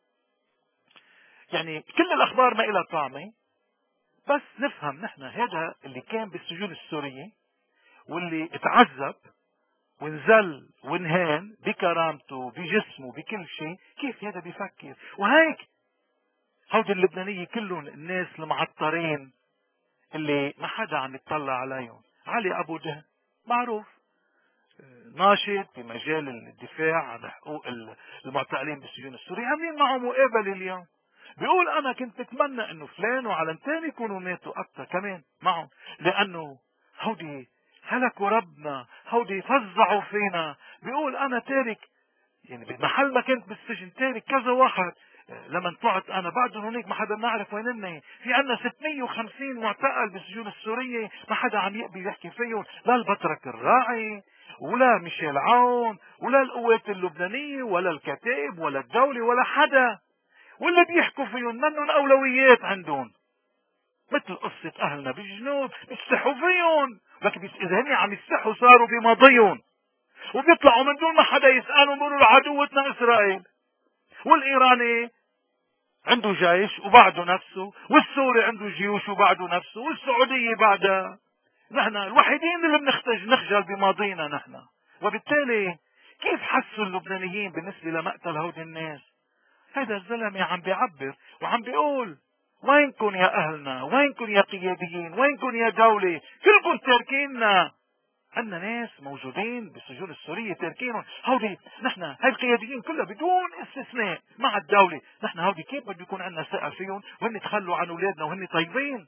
يعني كل الاخبار ما لها طعمه، بس نفهم نحن هذا اللي كان بالسجون السوريه واللي اتعذب ونزل ونهان بكرامته بجسمه بكل شيء، كيف هذا بيفكر. وهيك هودي اللبنانية كلهم الناس المعطرين اللي ما حدا عم يطلع عليهم. علي ابو جهل معروف ناشط بمجال الدفاع عن حقوق المعتقلين بالسجون السورية، عاملين معه مقابلة اليوم. بيقول انا كنت بتمنى انه فلان وعلنتين يكونوا ماتوا اكثر كمان معهم، لانه هودي هلكوا ربنا، هودي فزعوا فينا. بيقول انا تارك، يعني بمحل ما كنت بالسجن تارك كذا واحد لما طلعت انا بعدهم هناك ما حدا بنعرف وين هن. في عنا ستمية وخمسين معتقل بالسجون السورية ما حدا عم يقبل يحكي فيهم، لا البطرك الراعي ولا ميشيل عون ولا القوات اللبنانية ولا الكتائب ولا الدولة ولا حدا، واللي بيحكوا فيهم منهم أولويات عندهم، مثل قصة أهلنا بالجنوب بيستحوا فيهم، لكن إذا هن عم يستحوا صاروا بماضيهم، وبيطلعوا من دون ما حدا يسألهم بيقولوا عدوتنا إسرائيل. والإيراني عنده جيش وبعده نفسه، والسوري عنده جيوش وبعده نفسه، والسعودية بعدها. نحن الوحيدين اللي بنختج نخجل بماضينا نحن. وبالتالي كيف حسوا اللبنانيين بالنسبة لمقتل هودي الناس؟ هذا الزلمة عم بيعبر وعم بيقول وينكن يا أهلنا، وينكن يا قياديين، وينكن يا دولة، كلكم تاركيننا. عندنا ناس موجودين بالسجون السورية تاركينهم، هودي نحن هاي القياديين كلها بدون استثناء مع الدولة، نحن هودي كيف بده يكون عندنا ثقة فيهم وهن تخلوا عن اولادنا وهن طيبين؟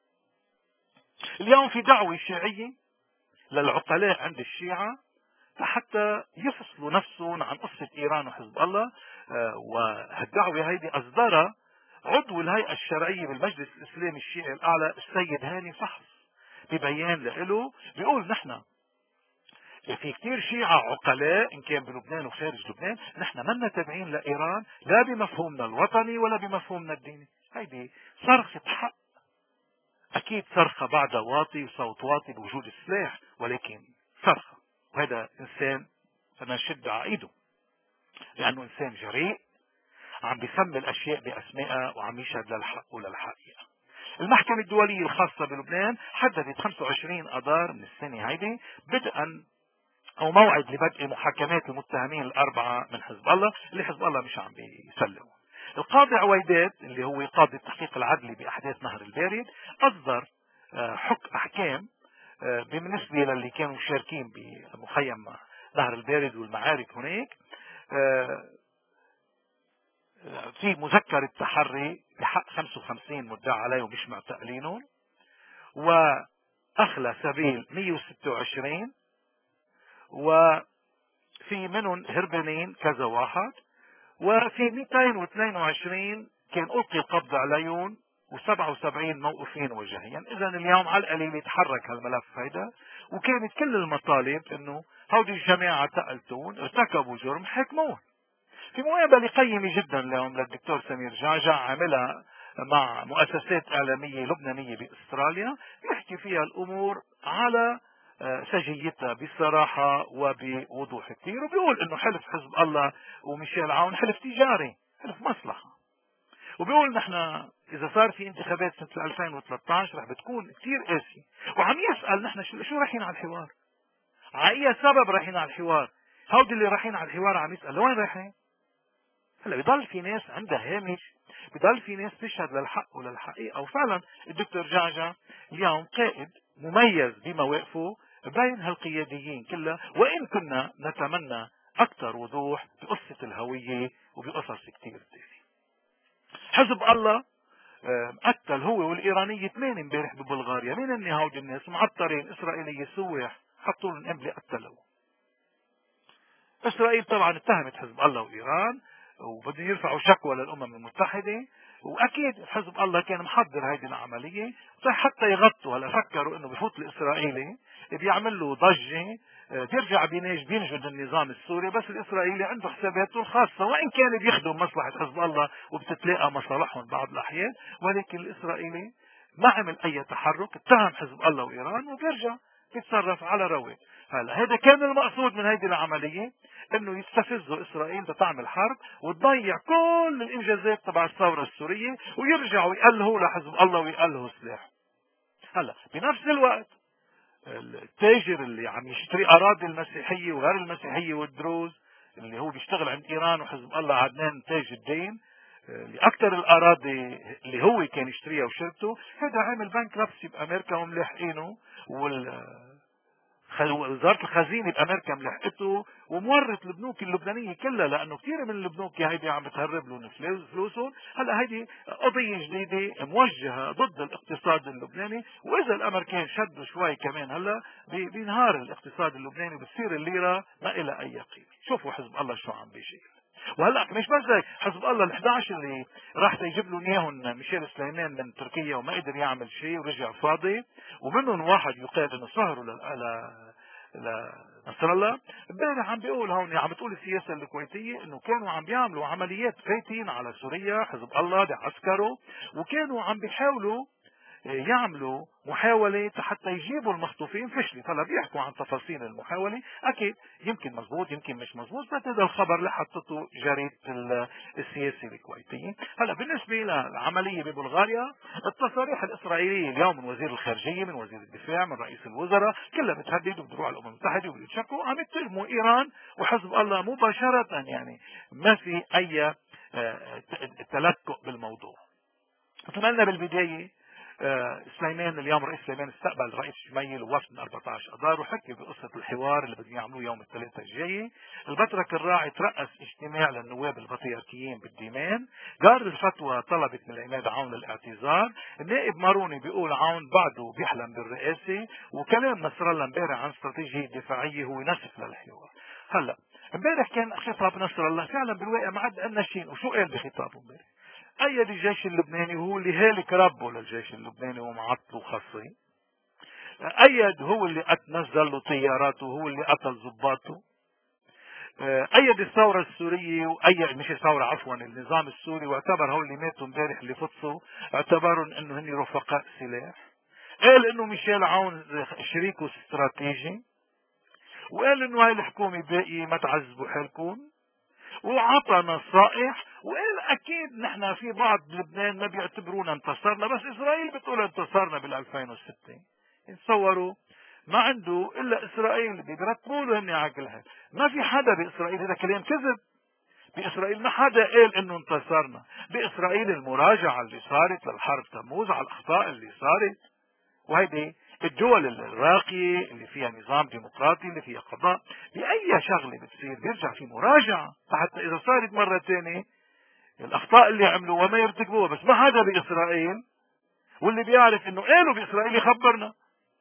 اليوم في دعوة شيعية للعقلاء عند الشيعة حتى يفصلوا نفسهم عن قصة إيران وحزب الله، والدعوة هيدي أصدرها عضو الهيئة الشرعية بالمجلس الإسلامي الشيعي الأعلى السيد هاني فحص، ببيان له بيقول نحن في كتير شيعة عقلاء إن كان بلبنان وخارج لبنان، نحن منا تابعين لإيران لا بمفهومنا الوطني ولا بمفهومنا الديني. هيدي صرخة حق، أكيد صرخة بعدها واطي وصوت واطي بوجود السلاح، ولكن صرخة. وهذا إنسان بدنا نشد على إيده لأنه إنسان جريء عم بيسمي الأشياء بأسمائها وعم يشهد للحق وللحقيقة. المحكمة الدولية الخاصة بلبنان حددت خمسة وعشرين أذار من السنة هيدي بدءا أو موعد لبدء محاكمات المتهمين الأربعة من حزب الله اللي حزب الله مش عم بيسلموا. القاضي عويدات اللي هو قاضي التحقيق العدلي بأحداث نهر البارد أصدر حكم أحكام بالنسبة للي كانوا مشاركين بمخيم نهر البارد والمعارك هناك، في مذكرة تحري بحق خمسة وخمسين مدعى عليهم مش معتقلينهم، وأخلى سبيل مئة وستة وعشرين، وفي منهم هربانين كذا واحد، وفي مئتين واثنين وعشرين كان ألقي القبض عليهم، وسبعة وسبعين موقوفين وجهيا. إذا اليوم على القليل يتحرك هالملف هيدا، وكانت كل المطالب إنه هودي الجماعة تقلتون ارتكبوا جرم حكموه. في مقابلة قيمة جدا اليوم للدكتور سمير جعجع عملها مع مؤسسات إعلامية لبنانية بأستراليا، يحكي فيها الأمور على سجيتها بصراحة وبوضوح كثير، وبيقول انه حلف حزب الله وميشيل عون حلف تجاري، حلف مصلحة. وبيقول نحن اذا صار في انتخابات سنة ألفين وثلاثة عشر رح بتكون كثير قاسية، وعم يسأل نحن شو, شو رايحين على الحوار؟ على اي سبب رايحين على الحوار؟ هودي اللي رايحين على الحوار عم يسأل لوين رايحين؟ هلا بضل في ناس عندها هامش، بضل في ناس تشهد للحق وللحقيقة. وفعلا الدكتور جعجع اليوم قائد مميز بمواقفه بين هالقياديين كلها، وإن كنا نتمنى أكثر وضوح بقصة الهوية وبقصص كتير تانية. حزب الله قتل هو والإيرانية اثنين امبارح ببلغاريا. مين هن هودي الناس؟ معطرين إسرائيلية سواح حطوا لهم قنبلة قتلوا. إسرائيل طبعا اتهمت حزب الله وإيران وبدهم يرفعوا شكوى للأمم المتحدة، واكيد حزب الله كان محضر هذه العمليه حتى يغطوا. هلا فكروا انه بفوت الاسرائيلي بيعمل له ضجه بيرجع بينج بينجد النظام السوري، بس الاسرائيلي عنده حساباته الخاصه، وان كان بيخدم مصلحه حزب الله وبتتلاقى مصالحهم بعض الاحيان، ولكن الاسرائيلي ما عمل اي تحرك، اتهم حزب الله وايران وبيرجع بيتصرف على رواق. هلا هذا كان المقصود من هذه العمليه، انه يستفزوا اسرائيل بتعمل حرب وتضيع كل الانجازات تبع الثوره السوريه، ويرجعوا يألهوا لحزب الله ويألهوا سلاح. هلا بنفس الوقت التاجر اللي عم يشتري اراضي المسيحيه وغير المسيحيه والدروز اللي هو بيشتغل عند ايران وحزب الله عدنان تاج الدين، اللي اكثر الاراضي اللي هو كان يشتريها وشرته، هذا عامل بانكرابسي بامريكا وملاحقينه، وال وزارة الخزينة بأمريكا ملحقته، ومورط البنوك اللبنانية كلها، لأنه كثير من البنوك هيدي عم بتهرب لهم فلوسهم. هلا هيدي قضية جديدة موجهة ضد الاقتصاد اللبناني، وإذا الأمريكان شدوا شوي كمان هلا بينهار الاقتصاد اللبناني، بتصير الليرة ما إلها أي قيمة. شوفوا حزب الله شو عم بيشيل. وهلا مش بس هيك، حزب الله ال إحدى عشر اللي راح تجيب لهم اياهم ميشيل سليمان من تركيا وما قدر يعمل شيء ورجع فاضي، ومنهم واحد يقال انه سهروا ل نصر الله امبارح عم بيقول هون، عم بتقول السياسة الكويتية انه كانوا عم بيعملوا عمليات فايتين على سوريا، حزب الله بعسكره، وكانوا عم بيحاولوا يعملوا محاولة حتى يجيبوا المخطوفين، فشلت. هلا بيحكوا عن تفاصيل المحاولة، اكيد يمكن مزبوط يمكن مش مزبوط، بس هذا الخبر اللي حطته جريدة السياسة الكويتية. هلا بالنسبة للعملية ببلغاريا، التصاريح الاسرائيلية اليوم من وزير الخارجية، من وزير الدفاع، من رئيس الوزراء، كلها بتهدد وبتروح على الامم المتحدة وبيتشكوا، عم يتهموا ايران وحزب الله مباشرة، يعني ما في اي تلكؤ بالموضوع. اتمنى بالبداية آه سليمان اليوم، رئيس سليمان استقبل رئيس شميل ووفد من أربعة عشر اذار، وحكي بقصة الحوار اللي بدهم يعملوه يوم الثلاثاء الجاي. البطرك الراعي ترأس اجتماع للنواب البطريركيين بالديمان. دار الفتوى طلبت من العماد عون للاعتذار. النائب ماروني بيقول عون بعده بيحلم بالرئاسة. وكلام نصر الله امبارح عن استراتيجية دفاعية هو نسف للحوار. هلا امبارح كان خطاب نصر الله فعلا بالواقع ما عاد قلنا شيء. وشو قال بخطابه امبارح؟ أيد الجيش اللبناني، وهو اللي هالك ربه للجيش اللبناني ومعطله خاصي. أيد هو اللي نزل له طياراته، وهو اللي قتل ضباطه. أيد الثورة السورية، وأيد مش الثورة عفوا النظام السوري، واعتبر هو اللي ماتوا امبارح اللي فطسوا اعتبرهم انه هن رفقاء سلاح. قال انه ميشيل عون شريكه استراتيجي، وقال انه هاي الحكومة باقي ما تعذبوا حالكم، وعطى نصائح، وقال اكيد نحن في بعض بلبنان ما بيعتبرونا انتصرنا، بس اسرائيل بتقول انتصرنا بال ألفين وستة. يتصوروا ما عنده الا اسرائيل اللي بيرتبوا له هن على كل حال. ما في حدا باسرائيل، هذا كلام كذب. باسرائيل ما حدا قال انه انتصرنا. باسرائيل المراجعة اللي صارت للحرب تموز على الاخطاء اللي صارت، وهيدي الدول الراقية اللي فيها نظام ديمقراطي، اللي فيها قضاء، بأي شغلة بتصير بيرجع في مراجعة حتى إذا صارت مرة ثانية الأخطاء اللي عملوا وما يرتكبوها. بس ما حدا بإسرائيل، واللي بيعرف إنه قالوا بإسرائيل يخبرنا،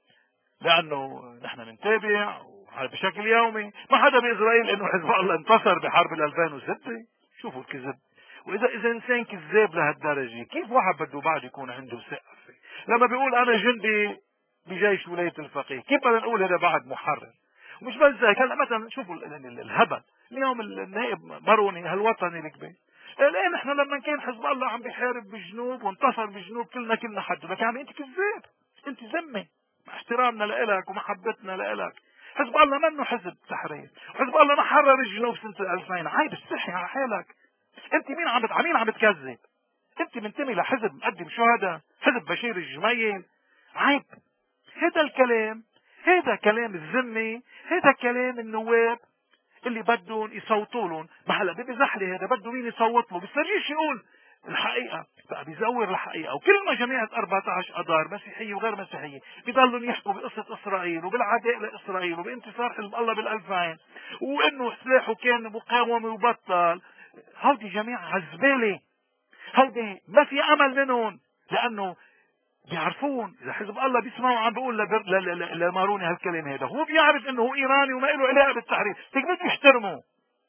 لأنه نحن بنتابع بشكل يومي. ما حدا بإسرائيل إنه حزب الله انتصر بحرب ألفين وستة. شوفوا الكذب. وإذا إذا إنسان كذاب لهالدرجة، كيف واحد بده بعد يكون عنده ثقة؟ لما بيقول أنا جندي بجيش ولاية الفقيه، كيف بدنا نقول هذا بعد محرر؟ ومش بس ذلك، هلا مثلا شوفوا الهبل. اليوم النائب ماروني هالوطني الكبير قال ايه نحن لما كان حزب الله عم بيحارب بالجنوب وانتصر بالجنوب كلنا كنا حد. لك يا عمي انت كذاب، انت ذمي، مع احترامنا لإلك ومحبتنا لإلك. حزب الله منه حزب تحرير، وحزب الله ما حرر الجنوب سنة ألفين. عيب استحي على حالك. انت مين عم مين عم بتكذب؟ انت منتمي لحزب مقدم شهداء، حزب بشير الجميل. عيب هذا الكلام، هذا كلام الذمي، هذا كلام النواب اللي بدهم يصوتوا لهم. ما هلا بزحلي هذا بده مين يصوت له، بيسترجيش يقول الحقيقه، بقى بيزور الحقيقه. وكل ما جماعه أربعة عشر اذار مسيحيه وغير مسيحيه بيضلوا يحكوا بقصه اسرائيل وبالعداء لاسرائيل وبانتصار حزب الله بالألفين، وانه سلاحه كان مقاومه وبطل. هودي جماعه عزباله، هودي ما في امل منهم، لانه بيعرفون اذا حزب الله بيسمعوا عم بيقول لماروني هالكلام هذا، هو بيعرف انه هو ايراني وما له علاقه بالتحرير، تقدر يحترمه.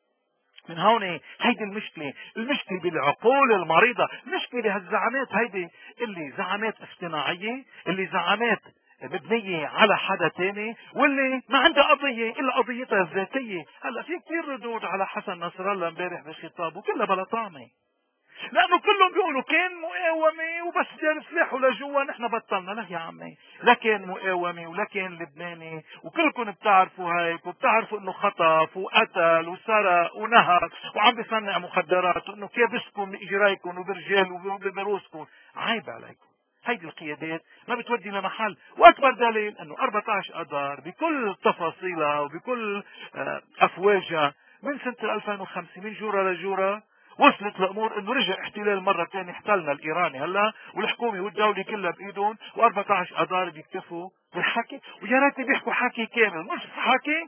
من هون هيدي المشكله، المشكله بالعقول المريضه، المشكله بهالزعامات هيدي اللي زعامات اصطناعيه، اللي زعامات مبنيه على حدا تاني، واللي ما عندها قضيه الا قضيتها الذاتيه. هلا في كثير ردود على حسن نصر الله امبارح بخطابه كلها بلا طعمه، لانه كلهم بيقولوا كان مقاومه وبس جاب سلاحه لجوا نحن بطلنا. لا يا عمي، لا كان مقاومه ولا كان لبناني، وكلكم بتعرفوا هيك، وبتعرفوا انه خطف وقتل وسرق ونهب وعم بيصنع مخدرات، وانه كابسكم باجريكم وبرجال وبروسكم. عيب عليكم. هيدي القيادات ما بتودي لمحل. واكبر دليل انه أربعة عشر اذار بكل تفاصيلها وبكل افواجها من سنه ألفين وخمسة من جوره لجوره وصلت الامور انه رجع احتلال مره ثانيه، احتلنا الايراني هلا، والحكومه والدوله كلها بايدهم، وأربعة عشر اذار بيكتفوا بالحكي. ويا ريت بيحكوا حكي كامل، نص حكي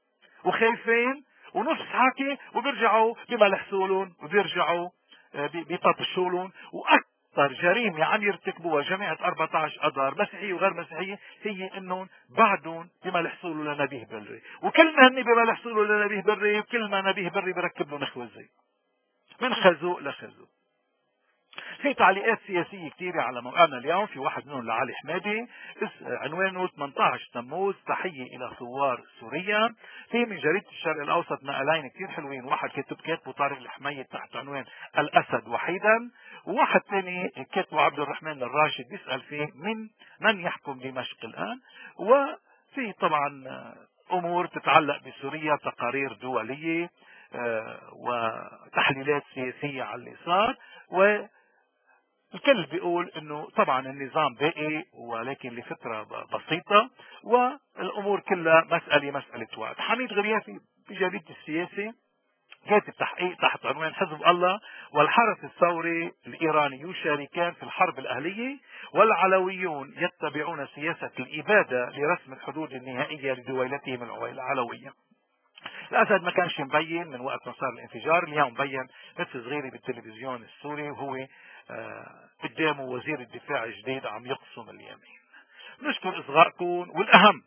وخايفين ونص حكي وبيرجعوا بملح سولون وبيرجعوا بيطبشوا لهم. واكثر جريمه عم يرتكبوها جماعه أربعة عشر اذار مسيحيه وغير مسيحيه هي انهم بعدهم بملح سولو لنبيه بري، وكل ما هن بملح سولو لنبيه بري، وكل ما نبيه بري بركب له نخوه زي من خازوق لخازوق. في تعليقات سياسية كثيرة على موقعنا اليوم، في واحد منهم لعلي حمادي عنوانه ثمانية عشر تموز تحية إلى ثوار سوريا. في من جريدة الشرق الأوسط نقلين كثير حلوين، واحد كاتب كاتبه طارق الحميد تحت عنوان الأسد وحيدا، وواحد ثاني كاتبه عبد الرحمن الراشد بيسأل فيه من من يحكم دمشق الآن. وفي طبعا أمور تتعلق بسوريا، تقارير دولية وتحليلات سياسية على اللي صار، و الكل بيقول انه طبعا النظام باقي ولكن لفترة بسيطة، والامور كلها مسألة مسألة وقت. حميد غريافي بجريدة السياسة كاتب تحقيق تحت عنوان حزب الله والحرس الثوري الإيراني يشاركان في الحرب الأهلية، والعلويون يتبعون سياسة الإبادة لرسم الحدود النهائية لدولتهم العلوية. الأسد ما كانش مبين من وقت ما صار الانفجار، اليوم مبين مثل صغيرة بالتلفزيون السوري وهو آه قدامه وزير الدفاع الجديد عم يقسم اليمين. نشكر إصغائكم، والأهم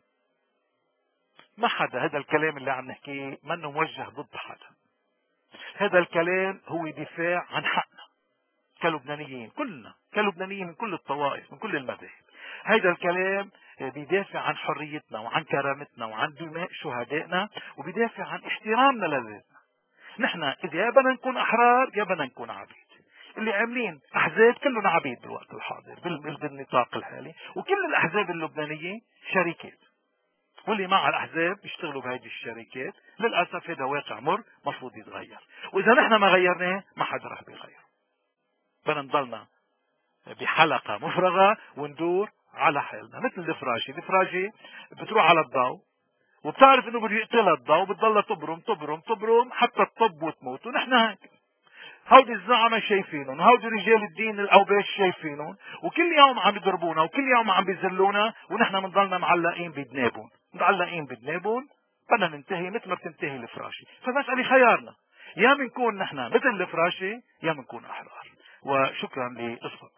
ما حدا هذا الكلام اللي عم نحكيه منه موجه ضد حدا، هذا الكلام هو دفاع عن حقنا كلبنانيين، كلنا كلبنانيين من كل الطوائف من كل المذاهب. هذا الكلام بيدافع عن حريتنا وعن كرامتنا وعن دماء شهدائنا، وبيدافع عن احترامنا لذاتنا. نحن إذا يا بدنا نكون أحرار يا بدنا نكون عبيد. اللي عاملين أحزاب كلهم عبيد بالوقت الحاضر بالنطاق الحالي، وكل الأحزاب اللبنانية شركات، واللي مع الأحزاب بيشتغلوا بهذه الشركات. للأسف هذا واقع مر مفروض يتغير، وإذا نحن ما غيرناه ما حدا رح بيغير. بدنا نضلنا بحلقة مفرغة وندور على حالنا مثل الفراشة. الفراشة بتروح على الضوء وبتعرف انه بده يقتلها الضوء، بتضلها تبرم تبرم تبرم حتى تطب وتموت. ونحن هيك هودي الزعماء شايفينهم، هودي رجال الدين الاوباش شايفينهم، وكل يوم عم يضربونا وكل يوم عم بيذلونا، ونحن بنضلنا معلقين بدنابون معلقين بدنابون. بدنا ننتهي مثل ما بتنتهي الفراشة. فمسألة خيارنا، يا بنكون نحن مثل الفراشة يا بنكون احرار. وشكرا لإصغائكم.